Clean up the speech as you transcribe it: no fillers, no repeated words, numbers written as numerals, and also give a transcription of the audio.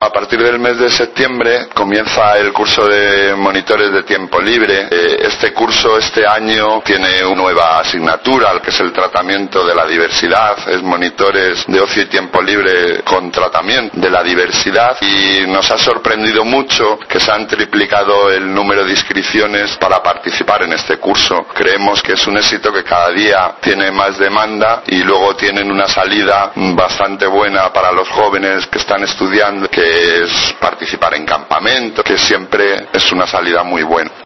A partir del mes de septiembre comienza el curso de monitores de tiempo libre. Este curso este año tiene una nueva asignatura, que es el tratamiento de la diversidad. Es monitores de ocio y tiempo libre con tratamiento de la diversidad, y nos ha sorprendido mucho que se han triplicado el número de inscripciones para participar en este curso. Creemos que es un éxito, que cada día tiene más demanda y luego tienen una salida bastante buena para los jóvenes que están estudiando, que es participar en campamento, que siempre es una salida muy buena.